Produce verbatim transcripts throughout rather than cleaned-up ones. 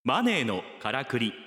マネーのからくり。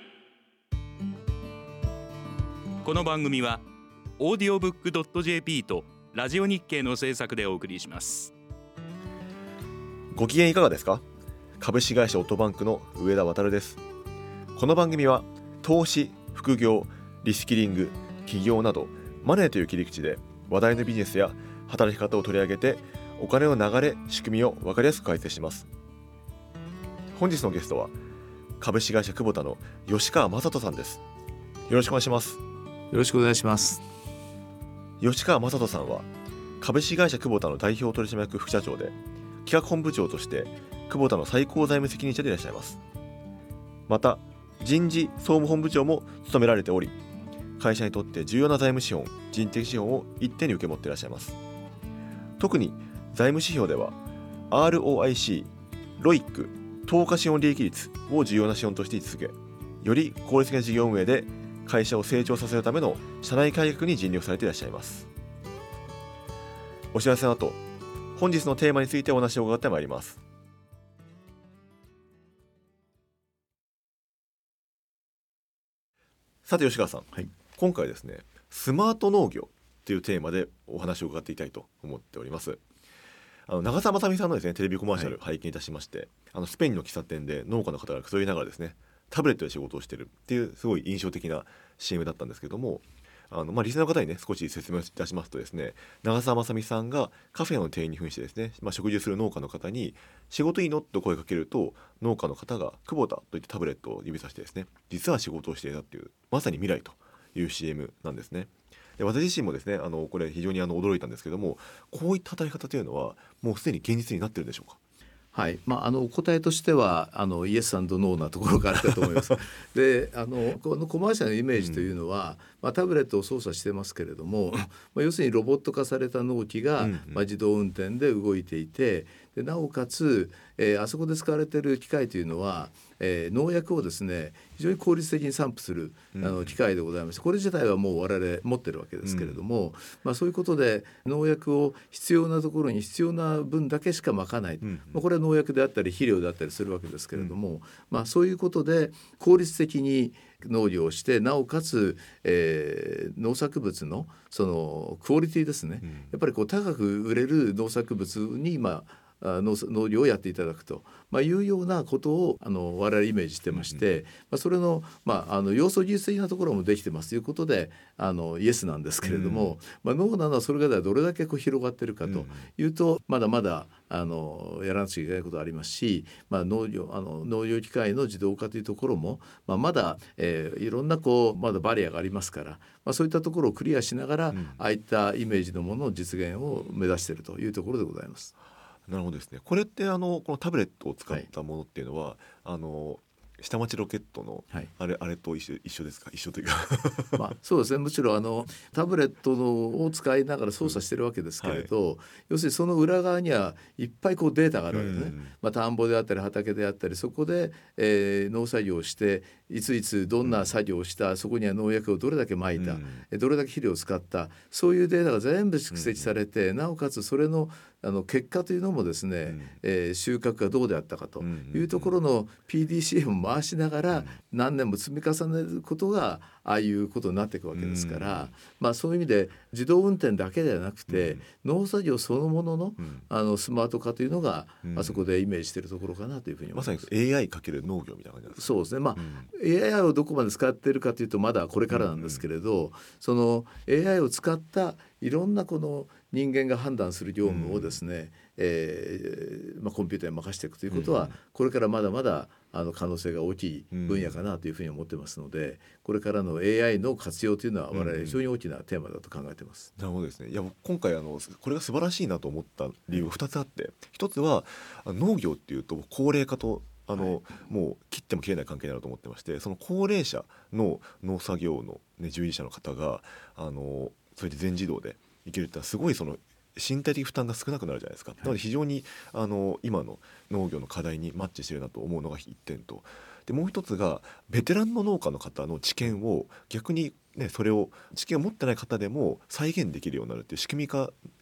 この番組はオーディオブックドットジェーピー とラジオ日経の制作でお送りします。 ご機嫌いかがですか？株式会社オットバンクの上田渉です。この番組は投資、副業、リスキリング、起業などマネーという切り口で話題のビジネスや働き方を取り上げてお金の流れ、仕組みを分かりやすく解説します。本日のゲストは株式会社クボタの吉川正人さんです。よろしくお願いします。 よろしくお願いします。 吉川正人さんは株式会社クボタの代表取締役副社長で企画本部長としてクボタの最高財務責任者でいらっしゃいます。また人事総務本部長も務められており、会社にとって重要な財務資本、人的資本を一手に受け持っていらっしゃいます。特に財務指標では アールオーアイシー、ロイック、投下資本利益率を重要な指標として位置づけ、より効率的な事業運営で会社を成長させるための社内改革に尽力されていらっしゃいます。お知らせの後、本日のテーマについてお話を伺ってまいります。さて吉川さん、はい、今回ですね、スマート農業というテーマでお話を伺っていきたいと思っております。あの長澤まさみさんのですね、テレビコマーシャル拝見いたしまして、はい、あのスペインの喫茶店で農家の方がくつろぎながらですね、タブレットで仕事をしているっていうすごい印象的な シーエム だったんですけども、あの、まあ、リスナーの方にね少し説明いたしますとですね、長澤まさみさんがカフェの店員に扮してですね、まあ、食事する農家の方に仕事いいのと声かけると、農家の方がクボタといってタブレットを指さしてですね、実は仕事をしていたっていう、まさに未来という シーエム なんですね。で私自身もですね、あのこれ非常にあの驚いたんですけども、こういった働き方というのはもうすでに現実になってるんでしょうか？ はい、まあ、あのお答えとしてはあのイエス&ノーなところがあるかと思います。で、あのこのコマーシャルのイメージというのは、うんまあ、タブレットを操作してますけれども、まあ、要するにロボット化された農機が、うんうんまあ、自動運転で動いていて、でなおかつ、えー、あそこで使われている機械というのは、えー、農薬をですね非常に効率的に散布するあの機械でございまして、これ自体はもう我々持ってるわけですけれども、うんまあ、そういうことで農薬を必要なところに必要な分だけしかまかない、うんうんまあ、これは農薬であったり肥料であったりするわけですけれども、うんまあ、そういうことで効率的に農業をして、なおかつ、えー、農作物のそのクオリティですね、うん、やっぱりこう高く売れる農作物に今農, 農業をやっていただくと、まあ、いうようなことをあの我々イメージしてまして、うんまあ、それの,、まあ、あの要素技術的なところもできてますということであのイエスなんですけれども、うんまあ、農なのはそれがどれだけこう広がっているかというと、うん、まだまだあのやらなくちゃいけないことありますし、まあ、農業あの農業機械の自動化というところも、まあ、まだ、えー、いろんなこうまだバリアがありますから、まあ、そういったところをクリアしながら、うん、ああいったイメージのものの実現を目指しているというところでございます。 なるほどですね。これってあのこのタブレットを使ったものっていうのは、はい、あの下町ロケットのあれ、はい、あれと一緒、一緒ですか？一緒というかまあ、そうですね、むしろあのタブレットのを使いながら操作してるわけですけれど、うんはい、要するにその裏側にはいっぱいこうデータがあるわけですね、うんまあ、田んぼであったり畑であったり、そこで、えー、農作業をしていついつどんな作業をした、うん、そこには農薬をどれだけ撒いた、うん、どれだけ肥料を使った、そういうデータが全部蓄積されて、うん、なおかつそれのあの結果というのもですね、うんえー、収穫がどうであったかというところの ピーディーシーエム を回しながら何年も積み重ねることがああいうことになっていくわけですから、うんまあ、そういう意味で自動運転だけではなくて、うん、農作業そのもの の,、うん、あのスマート化というのが、うん、あそこでイメージしているところかなというふうに思います。 まさに エーアイ かける農業みたいな感じですか？ そうですね、まあうん、エーアイ をどこまで使っているかというとまだこれからなんですけれど、うん、その エーアイ を使ったいろんなこの人間が判断する業務をですね、うんえーまあ、コンピューターに任せていくということは、うん、これからまだまだあの可能性が大きい分野かなというふうに思ってますので、うん、これからの エーアイ の活用というのは我々非常に大きなテーマだと考えています、 うん、なるほどですね。いや今回あのこれが素晴らしいなと思った理由がふたつあって、ひとつは農業っていうと高齢化とあの、はい、もう切っても切れない関係になると思ってまして、その高齢者の農作業の、ね、従事者の方があのそれで全自動でいけるってのはすごいその身体的負担が少なくなるじゃないですか。なので非常にあの今の農業の課題にマッチしているなと思うのが一点と、でもう一つがベテランの農家の方の知見を逆に、ね、それを知見を持ってない方でも再現できるようになるっていう仕組み化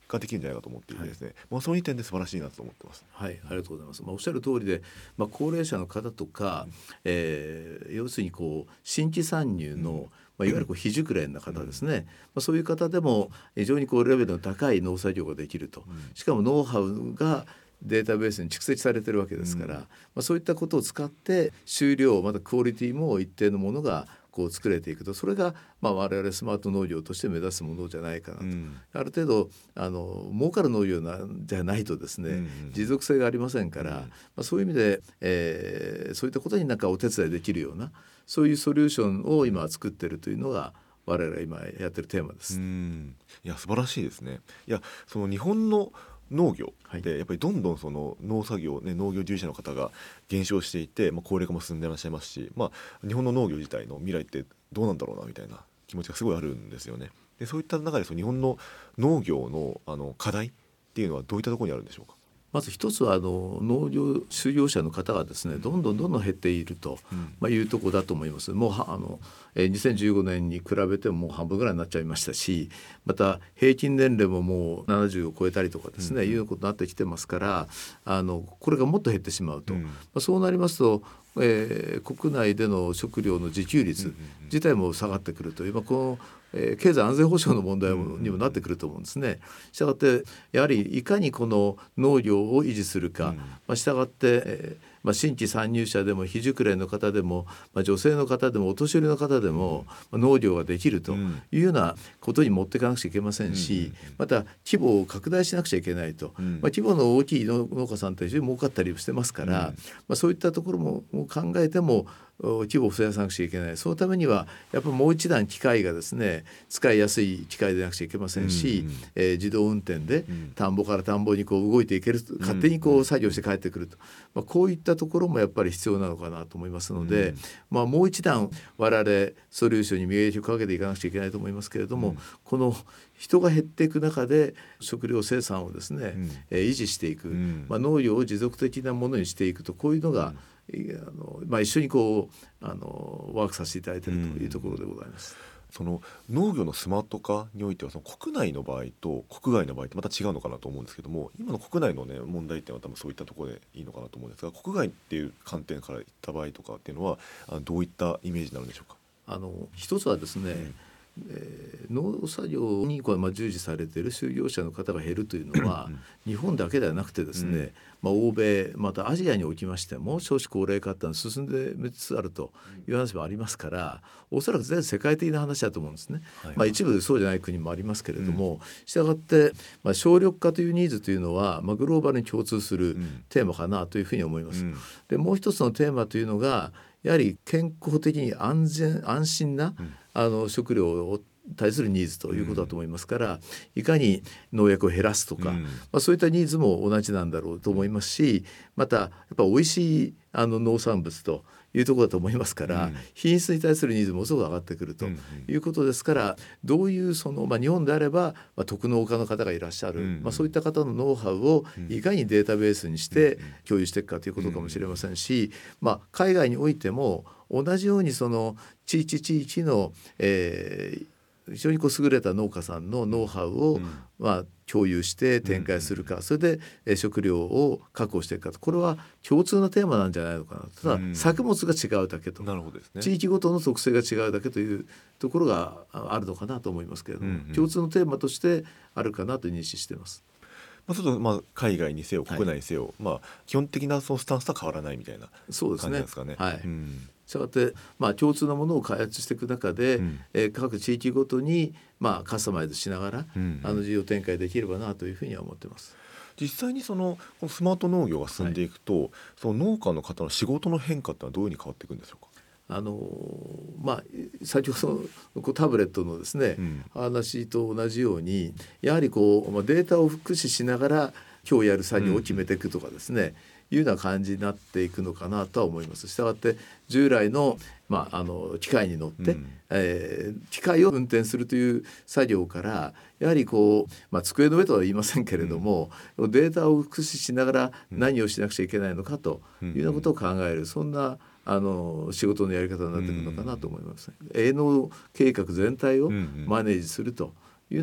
ができるんじゃないかと思っていてですね、はい、もうそういう点で素晴らしいなと思ってます。 はい、ありがとうございます。まあ、おっしゃる通りで、まあ、高齢者の方とか、うんえー、要するにこう新規参入の、うんまあ、いわゆるこう非熟練な方ですね、うんまあ、そういう方でも非常にこうレベルの高い農作業ができると、うん、しかもノウハウがデータベースに蓄積されているわけですから、うんまあ、そういったことを使って収量またクオリティも一定のものがこう作れていくと、それがまあ我々スマート農業として目指すものじゃないかなと、うん、ある程度あの儲かる農業なんじゃないとですね、うんうん、持続性がありませんから、うんまあ、そういう意味で、えー、そういったことになんかお手伝いできるようなそういうソリューションを今作っているというのが我々が今やってるテーマです。 うんいや素晴らしいですね。いやその日本の農業でやっぱりどんどんその農作業、ね、農業従事者の方が減少していて、まあ、高齢化も進んでいらっしゃいますし、まあ、日本の農業自体の未来ってどうなんだろうなみたいな気持ちがすごいあるんですよね。でそういった中でその日本の農業 の, あの課題っていうのはどういったところにあるんでしょうか。 まず一つはあの農業就業者の方がですねどんどんどんどん減っていると、うんまあ、いうところだと思います。もうあのにせんじゅうごねんに比べてももう半分ぐらいになっちゃいましたし、また平均年齢ももうななじゅうを超えたりとかですね、うん、いうことになってきてますから、あのこれがもっと減ってしまうと、うんまあ、そうなりますと、えー、国内での食料の自給率自体も下がってくるという、まあ、このえー、経済安全保障の問題にもなってくると思うんですね。したがってやはりいかにこの農業を維持するか、うんまあ、したがって、えーまあ、新規参入者でも非熟練の方でも、まあ、女性の方でもお年寄りの方でも、まあ、農業ができるというようなことに持っていかなくちゃいけませんし、また規模を拡大しなくちゃいけないと、まあ、規模の大きい農家さんと一緒に儲かったりしてますから、まあ、そういったところも考えても規模を増やさなくちゃいけない。そのためにはやっぱりもう一段機械がですね使いやすい機械でなくちゃいけませんし、うんうんえー、自動運転で田んぼから田んぼにこう動いていける、勝手にこう作業して帰ってくると、まあ、こういったところもやっぱり必要なのかなと思いますので、うんまあ、もう一段我々ソリューションに磨きをかけていかなくちゃいけないと思いますけれども、うん、この人が減っていく中で食料生産をですね、うんえー、維持していく、うんまあ、農業を持続的なものにしていくと、こういうのが、うんあのまあ、一緒にこうあのワークさせていただいているというところでございます。 うん、その農業のスマート化においてはその国内の場合と国外の場合ってまた違うのかなと思うんですけども、今の国内の、ね、問題点は多分そういったところでいいのかなと思うんですが、国外っていう観点からいった場合とかっていうのはどういったイメージになるんでしょうか。 あの一つはですね、うんえー、農作業にこう、まあ、従事されている就業者の方が減るというのは日本だけではなくてですね、うんまあ、欧米またアジアにおきましても少子高齢化ってのは進んでつつあるという話もありますから、おそらく全世界的な話だと思うんですね。はいまあ、一部そうじゃない国もありますけれども、したがって、まあ、省力化というニーズというのは、まあ、グローバルに共通するテーマかなというふうに思います。うん、でもう一つのテーマというのがやはり健康的に安全安心な、うん、あの食料を対するニーズということだと思いますから、うん、いかに農薬を減らすとか、うんまあ、そういったニーズも同じなんだろうと思いますし、またやっぱ美味しいあの農産物というところだと思いますから、うん、品質に対するニーズもすごく上がってくるということですから、どういうその、まあ、日本であれば、まあ、特農家の方がいらっしゃる、うんまあ、そういった方のノウハウをいかにデータベースにして共有していくかということかもしれませんし、まあ、海外においても同じようにその地域地域の、えー非常にこう優れた農家さんのノウハウを、うんまあ、共有して展開するか、うん、それで、えー、食料を確保していくかと、これは共通のテーマなんじゃないのかな。ただ、うん、作物が違うだけと、 なるほどですね、 地域ごとの特性が違うだけというところがあるのかなと思いますけれども、うんうん、共通のテーマとしてあるかなと認識しています。 まあ、ちょっとまあ海外にせよ国内にせよ、はいまあ、基本的なそのスタンスとは変わらないみたいな感じなんですかね。 そうですね、はいうんしたがって、まあ、共通なものを開発していく中で、うんえー、各地域ごとに、まあ、カスタマイズしながら、うん、あの事業展開できればなというふうには思っています。 実際にそのこのスマート農業が進んでいくと、はい、その農家の方の仕事の変化ってのはどういうふうに変わっていくんでしょうか。 あのまあ、先ほどのタブレットのですね、うん、話と同じようにやはりこう、まあ、データを駆使しながら今日やる作業を決めていくとかですね、うんいうような感じになっていくのかなとは思います。したがって従来の、まあ、あの機械に乗って、うんえー、機械を運転するという作業からやはりこう、まあ、机の上とは言いませんけれども、うん、データを駆使しながら何をしなくちゃいけないのかというようなことを考える、そんなあの仕事のやり方になってくるのかなと思います。営農計画全体をマネージするというような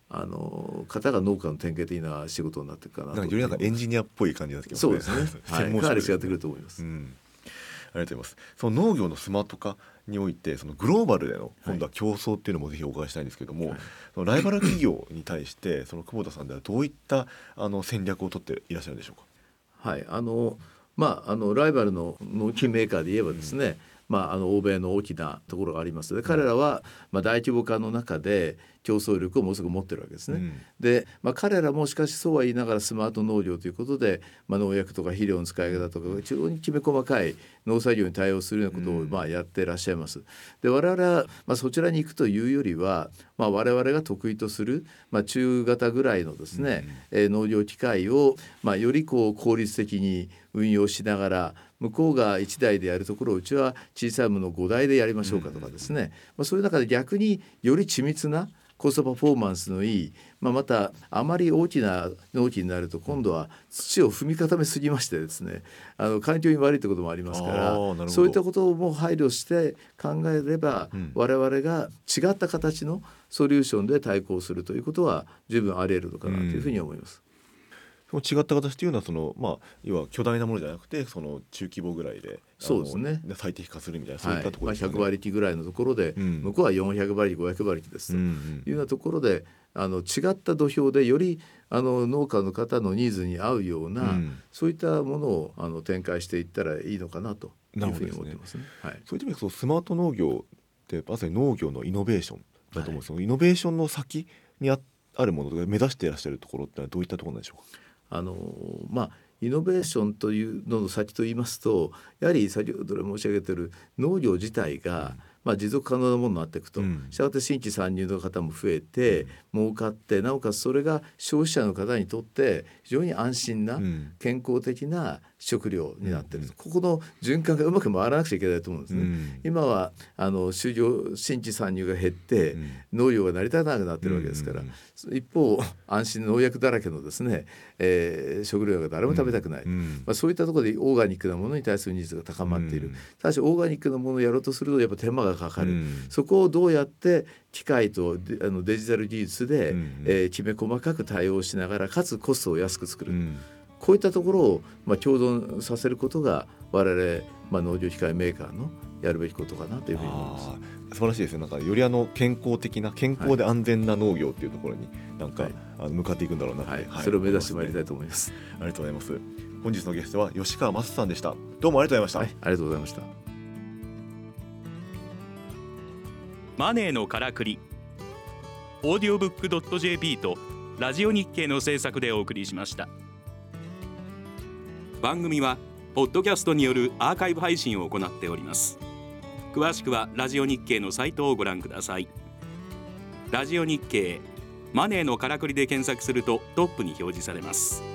あの方が農家の典型的な仕事になっていくかなと。 なんかよりなんかエンジニアっぽい感じになってきますね。 そうですね、はい、かなり違ってくると思います。 うん、ありがとうございます。その農業のスマート化においてそのグローバルでの今度は競争っていうのもぜひお伺いしたいんですけども、はい、そのライバル企業に対してその久保田さんではどういったあの戦略を取っていらっしゃるんでしょうか。 はい、あのまああのライバルの農機メーカーで言えばですね、うんまあ、あの欧米の大きなところがありますので、彼らはまあ大規模化の中で競争力をものすごく持ってるわけですね。うん、で、まあ、彼らもしかしそうは言いながらスマート農業ということで、まあ、農薬とか肥料の使い方とか非常にきめ細かい農作業に対応するようなことをまあやっていらっしゃいます。で、我々はまあそちらに行くというよりは、まあ、我々が得意とする、まあ、中型ぐらいのですね、うんえー、農業機械をまあよりこう効率的に運用しながら、向こうがいちだいでやるところをうちは小さいものをごだいでやりましょうかとかですね、まあ、そういう中で逆により緻密なコストパフォーマンスのいい、まあ、またあまり大きな農機になると今度は土を踏み固めすぎましてですね、あの環境に悪いということもありますから、そういったことも配慮して考えれば、うん、我々が違った形のソリューションで対抗するということは十分あり得るのかなというふうに思います。 うんその違った形というのはその、まあ、要は巨大なものじゃなくてその中規模ぐらいでそうですね最適化するみたいなそういったところですね。 はいまあ、ひゃくばりきぐらいのところで、うん、向こうはよんひゃくばりきごひゃくばりきですというようなところで、あの違った土俵でよりあの農家の方のニーズに合うような、うん、そういったものをあの展開していったらいいのかなというふうに思ってますね。はい、 そういう意味でスマート農業ってまさに農業のイノベーションだと思うんですけど、はい、イノベーションの先に あ, あるものとか目指していらっしゃるところってのはどういったところなんでしょうか。 あのまあ、イノベーションというのの先といいますと、やはり先ほど申し上げている農業自体が、うんまあ、持続可能なものになっていくと、したがって新規参入の方も増えて、うん、儲かって、なおかつそれが消費者の方にとって非常に安心な、うん、健康的な食料になっている、うん、ここの循環がうまく回らなくちゃいけないと思うんですね。うん、今はあの就業新規参入が減って、うん、農業が成り立たなくなっているわけですから、うん、一方安心農薬だらけのですね、えー、食料が誰も食べたくない、うんまあ、そういったところでオーガニックなものに対するニーズが高まっている、うん、ただしオーガニックなものをやろうとするとやっぱ手間がかかる、うん、そこをどうやって機械とデ, あのデジタル技術で、うんえー、きめ細かく対応しながらかつコストを安く作る、うん、こういったところを、まあ、共存させることが我々、まあ、農業機械メーカーのやるべきことかなというふうに思います。 素晴らしいですね。なんかよりあの健康的な健康で安全な農業っていうところになんか、はい、あの向かっていくんだろうなって、 はいはい、それを目指してまいりたいと思います。 ありがとうございます。本日のゲストは吉川正さんでした。どうもありがとうございました。 はい、ありがとうございました。 マネーのからくり、オーディオブックドットジェーピー とラジオ日経の制作でお送りしました。番組はポッドキャストによるアーカイブ配信を行っております。詳しくはラジオ日経のサイトをご覧ください。ラジオ日経マネーのからくりで検索するとトップに表示されます。